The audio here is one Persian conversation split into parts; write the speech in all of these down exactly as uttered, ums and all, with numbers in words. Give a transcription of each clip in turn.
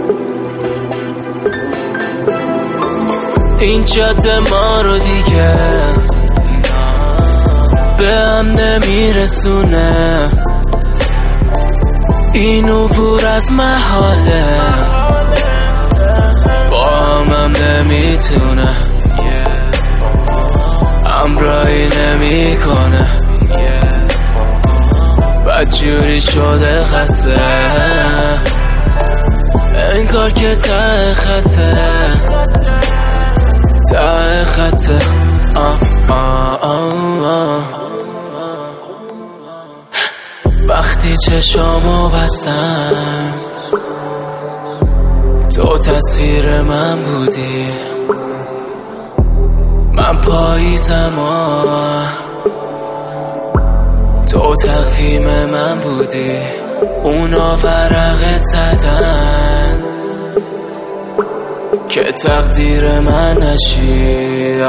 این جاده ما رو دیگه به هم نمیرسونه، این عبور از محاله با هم هم نمیتونه، همراهی نمیکنه، بدجوری شده خسته، انگار که ته خطه ته خطه آه آه آه آه. وقتی چشامو بستم تو تصویر من بودی، من پاییزم تو تقویم من بودی، اونا ورقت زدن که تقدیر من نشی،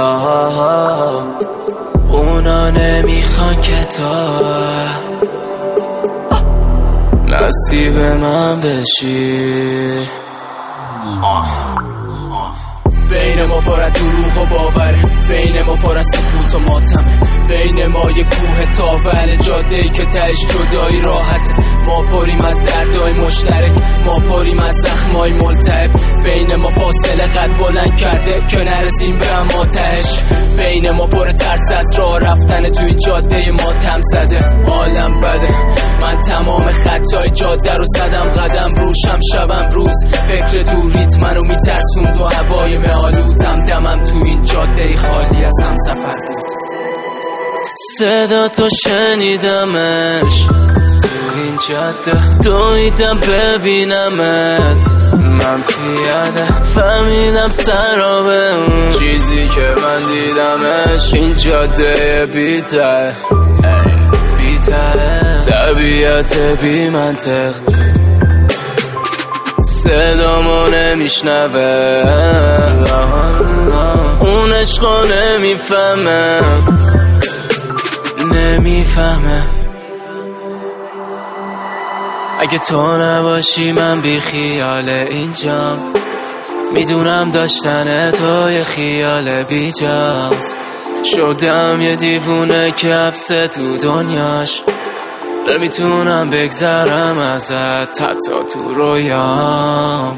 اونا نمیخوان که تو نصیب من بشی. بین ما پر از دروغ و باور، بین ما پر از سکوت و ماتم، بین ما یه کوه تاول، جاده‌ای که تهش جدایی راحته، ما پریم از دردای مشترک، ما پریم از زخمای ملتهب، بین ما فاصله قد بلند کرده که نرسیم به اما تهش، بین ما پر ترس از راه رفتن توی جاده ما تم زده، عالم بده، من تمام خطای جاده رو زدم قدم روشم شبم روز، فکر دوریت منو میترسون تو هوای آلودم، دمم تو این جاده خالی از هم سفر بود، صدا تو شنیدمش تو این جاده، دویدم ببینمت، من پیاده فهمیدم سرابه اون چیزی که من دیدمش، این جاده بی‌ته بی‌ته، طبیعت بی منطق، صدامو نمیشنوه، اون عشقو نمیفهمه نمیفهمه، اگه تو نباشی من بی خیال اینجام، میدونم داشتن تو یه خیال بیجاست، شدم یه دیوونه که حبسه تو دنیاش، نمیتونم بگذرم ازت حتی تو رویام.